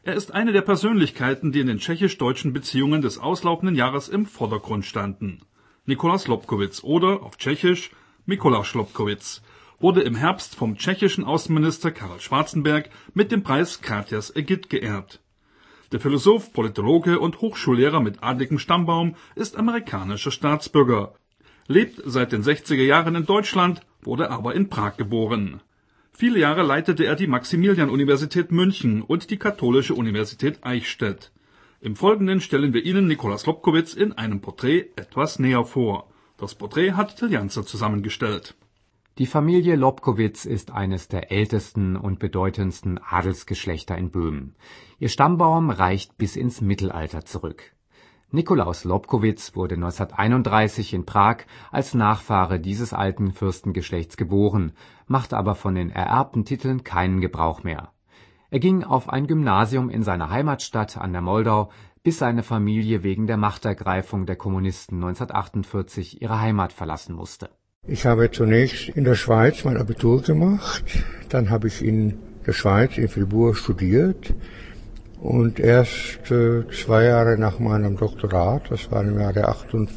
Er ist eine der Persönlichkeiten, die in den tschechisch-deutschen Beziehungen des auslaufenden Jahres im Vordergrund standen. Nikolaus Lobkowicz oder auf Tschechisch Mikuláš Lobkowicz wurde im Herbst vom tschechischen Außenminister Karel Schwarzenberg mit dem Preis Katyas Ägid geehrt. Der Philosoph, Politologe und Hochschullehrer mit adligem Stammbaum ist amerikanischer Staatsbürger, lebt seit den 60er Jahren in Deutschland, wurde aber in Prag geboren. Viele Jahre leitete er die Maximilian-Universität München und die Katholische Universität Eichstätt. Im Folgenden stellen wir Ihnen Nikolaus Lobkowicz in einem Porträt etwas näher vor. Das Porträt hat Till Janzer zusammengestellt. Die Familie Lobkowicz ist eines der ältesten und bedeutendsten Adelsgeschlechter in Böhmen. Ihr Stammbaum reicht bis ins Mittelalter zurück. Nikolaus Lobkowicz wurde 1931 in Prag als Nachfahre dieses alten Fürstengeschlechts geboren, machte aber von den ererbten Titeln keinen Gebrauch mehr. Er ging auf ein Gymnasium in seiner Heimatstadt an der Moldau, bis seine Familie wegen der Machtergreifung der Kommunisten 1948 ihre Heimat verlassen musste. Ich habe zunächst in der Schweiz mein Abitur gemacht, dann habe ich in der Schweiz in Fribourg studiert. Und erst 2 Jahre nach meinem Doktorat, das war im Jahre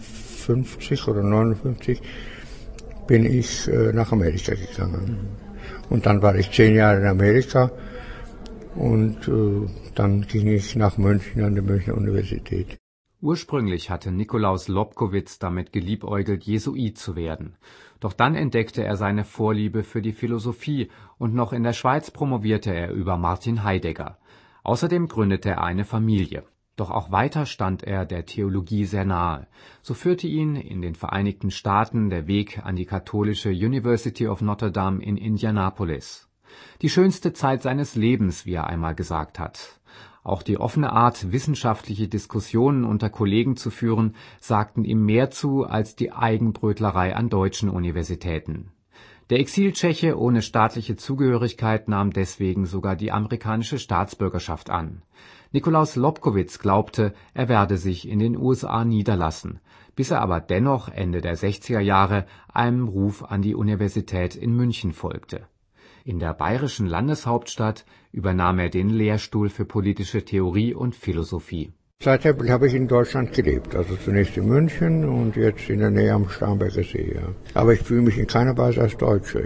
58 oder 59, bin ich nach Amerika gegangen. Und dann war ich 10 Jahre in Amerika und dann ging ich nach München an die Münchner Universität. Ursprünglich hatte Nikolaus Lobkowicz damit geliebäugelt, Jesuit zu werden. Doch dann entdeckte er seine Vorliebe für die Philosophie und noch in der Schweiz promovierte er über Martin Heidegger. Außerdem gründete er eine Familie. Doch auch weiter stand er der Theologie sehr nahe. So führte ihn in den Vereinigten Staaten der Weg an die katholische University of Notre Dame in Indianapolis. Die schönste Zeit seines Lebens, wie er einmal gesagt hat. Auch die offene Art, wissenschaftliche Diskussionen unter Kollegen zu führen, sagten ihm mehr zu als die Eigenbrötlerei an deutschen Universitäten. Der Exil-Tscheche ohne staatliche Zugehörigkeit nahm deswegen sogar die amerikanische Staatsbürgerschaft an. Nikolaus Lobkowicz glaubte, er werde sich in den USA niederlassen, bis er aber dennoch Ende der 60er Jahre einem Ruf an die Universität in München folgte. In der bayerischen Landeshauptstadt übernahm er den Lehrstuhl für politische Theorie und Philosophie. Seither habe ich in Deutschland gelebt, also zunächst in München und jetzt in der Nähe am Starnberger See. Ja. Aber ich fühle mich in keiner Weise als Deutscher.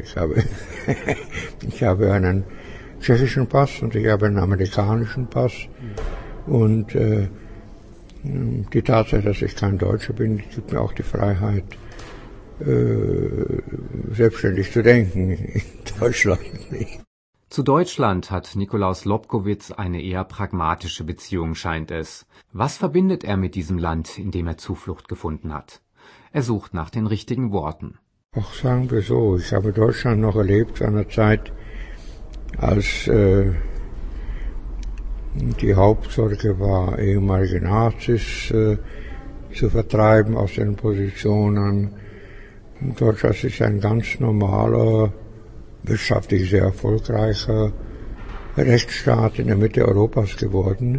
Ich habe einen tschechischen Pass und ich habe einen amerikanischen Pass. Und die Tatsache, dass ich kein Deutscher bin, gibt mir auch die Freiheit, selbstständig zu denken in Deutschland. Zu Deutschland hat Nikolaus Lobkowicz eine eher pragmatische Beziehung, scheint es. Was verbindet er mit diesem Land, in dem er Zuflucht gefunden hat? Er sucht nach den richtigen Worten. Ach, sagen wir so, ich habe Deutschland noch erlebt zu einer Zeit, als die Hauptsorge war, ehemalige Nazis zu vertreiben aus den Positionen. Deutschland ist ein ganz normaler, wirtschaftlich sehr erfolgreicher Rechtsstaat in der Mitte Europas geworden.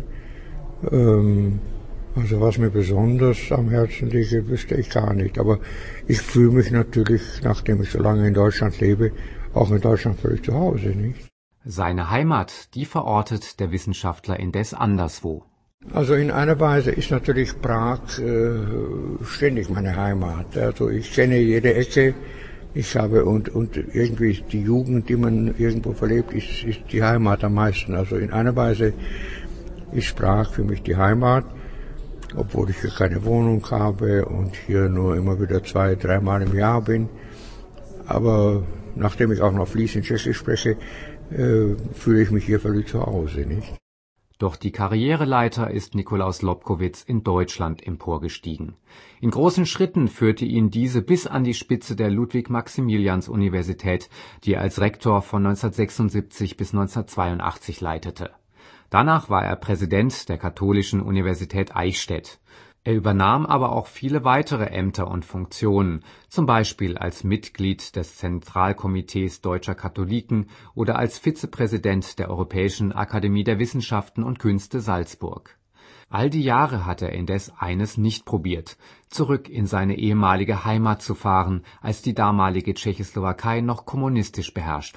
Also was mir besonders am Herzen liegt, wüsste ich gar nicht. Aber ich fühle mich natürlich, nachdem ich so lange in Deutschland lebe, auch in Deutschland völlig zu Hause, nicht? Seine Heimat, die verortet der Wissenschaftler indes anderswo. Also in einer Weise ist natürlich Prag ständig meine Heimat. Also ich kenne jede Ecke. Ich habe und irgendwie die Jugend, die man irgendwo verlebt, ist die Heimat am meisten. Also in einer Weise ist Prag für mich die Heimat, obwohl ich hier keine Wohnung habe und hier nur immer wieder 2-3 Mal im Jahr bin. Aber nachdem ich auch noch fließend Tschechisch spreche, fühle ich mich hier völlig zu Hause, nicht? Doch die Karriereleiter ist Nikolaus Lobkowicz in Deutschland emporgestiegen. In großen Schritten führte ihn diese bis an die Spitze der Ludwig-Maximilians-Universität, die er als Rektor von 1976 bis 1982 leitete. Danach war er Präsident der Katholischen Universität Eichstätt. Er übernahm aber auch viele weitere Ämter und Funktionen, zum Beispiel als Mitglied des Zentralkomitees Deutscher Katholiken oder als Vizepräsident der Europäischen Akademie der Wissenschaften und Künste Salzburg. All die Jahre hat er indes eines nicht probiert: zurück in seine ehemalige Heimat zu fahren, als die damalige Tschechoslowakei noch kommunistisch beherrscht war.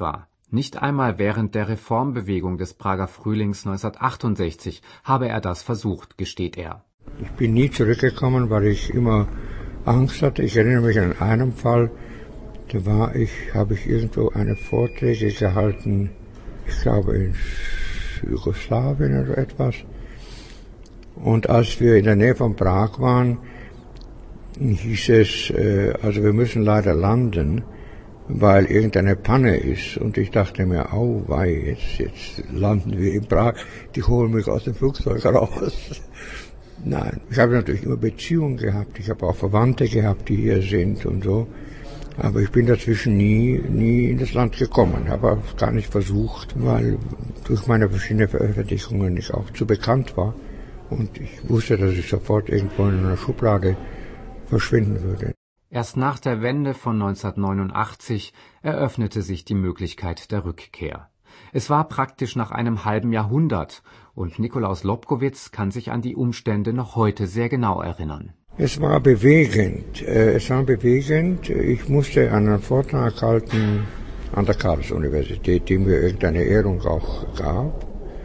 Nicht einmal während der Reformbewegung des Prager Frühlings 1968 habe er das versucht, gesteht er. Ich bin nie zurückgekommen, weil ich immer Angst hatte. Ich erinnere mich an einen Fall, da habe ich irgendwo eine Vorträge gehalten, ich glaube in Jugoslawien oder etwas. Und als wir in der Nähe von Prag waren, hieß es, also wir müssen leider landen, weil irgendeine Panne ist. Und ich dachte mir, au wei, jetzt landen wir in Prag, die holen mich aus dem Flugzeug raus. Nein, ich habe natürlich immer Beziehungen gehabt, ich habe auch Verwandte gehabt, die hier sind und so. Aber ich bin dazwischen nie in das Land gekommen, habe auch gar nicht versucht, weil durch meine verschiedenen Veröffentlichungen ich auch zu bekannt war. Und ich wusste, dass ich sofort irgendwo in einer Schublade verschwinden würde. Erst nach der Wende von 1989 eröffnete sich die Möglichkeit der Rückkehr. Es war praktisch nach einem halben Jahrhundert und Nikolaus Lobkowicz kann sich an die Umstände noch heute sehr genau erinnern. Es war bewegend. Ich musste einen Vortrag halten an der Karls-Universität, die mir irgendeine Ehrung auch gab.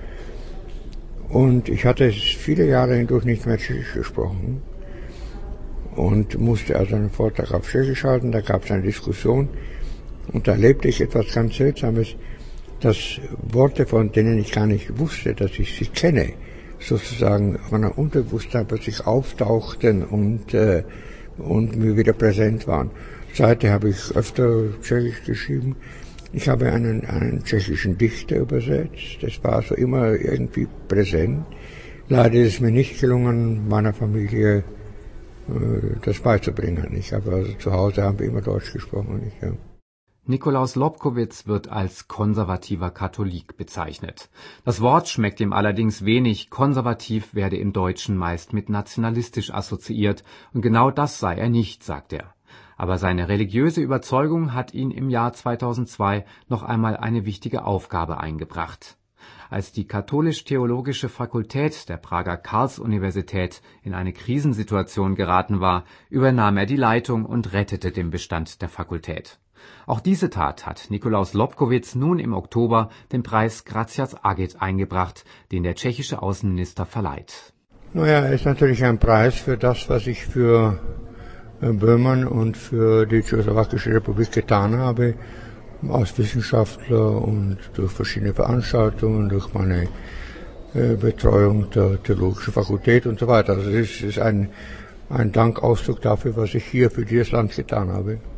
Und ich hatte viele Jahre hindurch nicht mehr Tschechisch gesprochen. Und musste also einen Vortrag auf Tschechisch halten, da gab es eine Diskussion und da erlebte ich etwas ganz Seltsames, dass Worte, von denen ich gar nicht wusste, dass ich sie kenne, sozusagen von meiner Unterbewusstsein plötzlich auftauchten und mir wieder präsent waren. Seither habe ich öfter Tschechisch geschrieben. Ich habe einen tschechischen Dichter übersetzt, das war also immer irgendwie präsent. Leider ist es mir nicht gelungen, meiner Familie das beizubringen. Zu Hause haben wir immer Deutsch gesprochen. Ja. Nikolaus Lobkowicz wird als konservativer Katholik bezeichnet. Das Wort schmeckt ihm allerdings wenig, konservativ werde im Deutschen meist mit nationalistisch assoziiert und genau das sei er nicht, sagt er. Aber seine religiöse Überzeugung hat ihn im Jahr 2002 noch einmal eine wichtige Aufgabe eingebracht. Als die Katholisch-Theologische Fakultät der Prager Karls-Universität in eine Krisensituation geraten war, übernahm er die Leitung und rettete den Bestand der Fakultät. Auch diese Tat hat Nikolaus Lobkowicz nun im Oktober den Preis Gratias Agit eingebracht, den der tschechische Außenminister verleiht. Naja, ist natürlich ein Preis für das, was ich für Böhmen und für die Tschechoslowakische Republik getan habe, als Wissenschaftler und durch verschiedene Veranstaltungen, durch meine Betreuung der Theologischen Fakultät und so weiter. Also es ist ein Dankausdruck dafür, was ich hier für dieses Land getan habe.